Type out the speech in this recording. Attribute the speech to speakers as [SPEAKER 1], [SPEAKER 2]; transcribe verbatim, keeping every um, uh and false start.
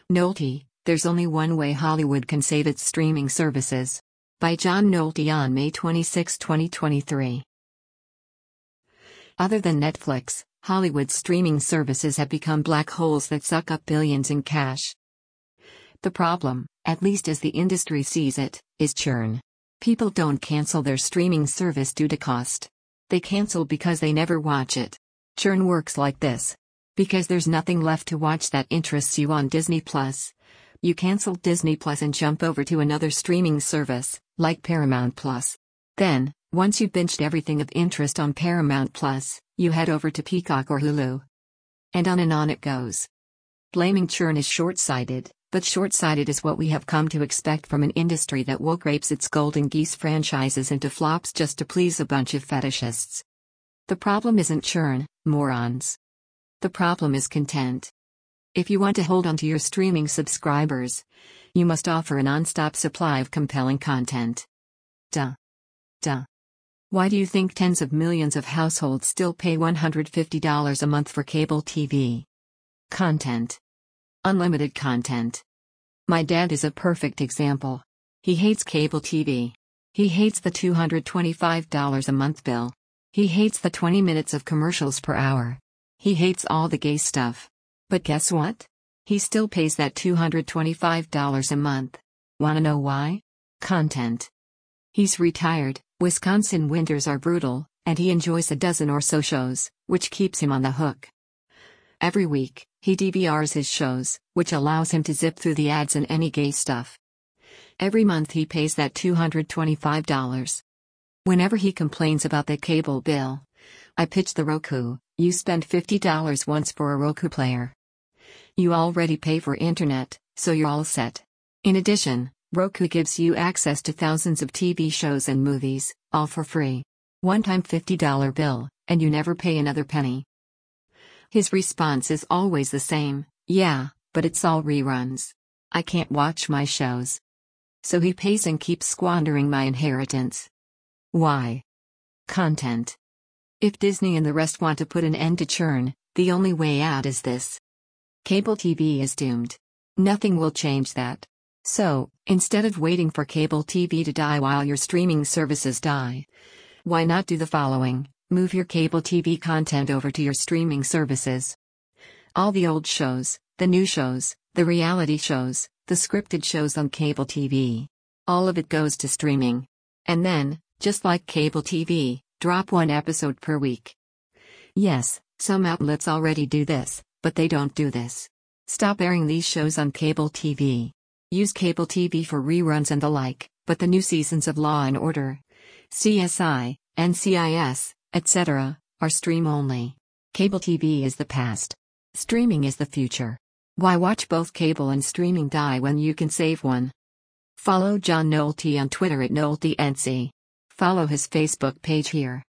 [SPEAKER 1] Nolte, There's Only One Way Hollywood Can Save Its Streaming Services. By John Nolte on May twenty-sixth, twenty twenty-three. Other than Netflix, Hollywood's streaming services have become black holes that suck up billions in cash. The problem, at least as the industry sees it, is churn. People don't cancel their streaming service due to cost. They cancel because they never watch it. Churn works like this. Because there's nothing left to watch that interests you on Disney Plus. You cancel Disney Plus and jump over to another streaming service, like Paramount Plus. Then, once you've binged everything of interest on Paramount Plus, you head over to Peacock or Hulu. And on and on it goes. Blaming churn is short-sighted, but short-sighted is what we have come to expect from an industry that woke rapes its golden geese franchises into flops just to please a bunch of fetishists. The problem isn't churn, morons. The problem is content. If you want to hold on to your streaming subscribers, you must offer a non-stop supply of compelling content. Duh. Duh. Why do you think tens of millions of households still pay one hundred fifty dollars a month for cable T V? Content. Unlimited content. My dad is a perfect example. He hates cable T V. He hates the two hundred twenty-five dollars a month bill. He hates the twenty minutes of commercials per hour. He hates all the gay stuff. But guess what? He still pays that two hundred twenty-five dollars a month. Wanna know why? Content. He's retired, Wisconsin winters are brutal, and he enjoys a dozen or so shows, which keeps him on the hook. Every week, he D V Rs his shows, which allows him to zip through the ads and any gay stuff. Every month he pays that two hundred twenty-five dollars. Whenever he complains about the cable bill, I pitch the Roku. You spend fifty dollars once for a Roku player. You already pay for internet, so you're all set. In addition, Roku gives you access to thousands of T V shows and movies, all for free. One-time fifty dollar bill, and you never pay another penny. His response is always the same, yeah, but it's all reruns. I can't watch my shows. So he pays and keeps squandering my inheritance. Why? Content. If Disney and the rest want to put an end to churn, the only way out is this. Cable T V is doomed. Nothing will change that. So, instead of waiting for cable T V to die while your streaming services die, why not do the following? Move your cable T V content over to your streaming services. All the old shows, the new shows, the reality shows, the scripted shows on cable T V. All of it goes to streaming. And then, just like cable T V, drop one episode per week. Yes, some outlets already do this, but they don't do this. Stop airing these shows on cable T V. Use cable T V for reruns and the like, but the new seasons of Law and Order, C S I, N C I S, et cetera, are stream only. Cable T V is the past. Streaming is the future. Why watch both cable and streaming die when you can save one? Follow John Nolte on Twitter at NolteNC. Follow his Facebook page here.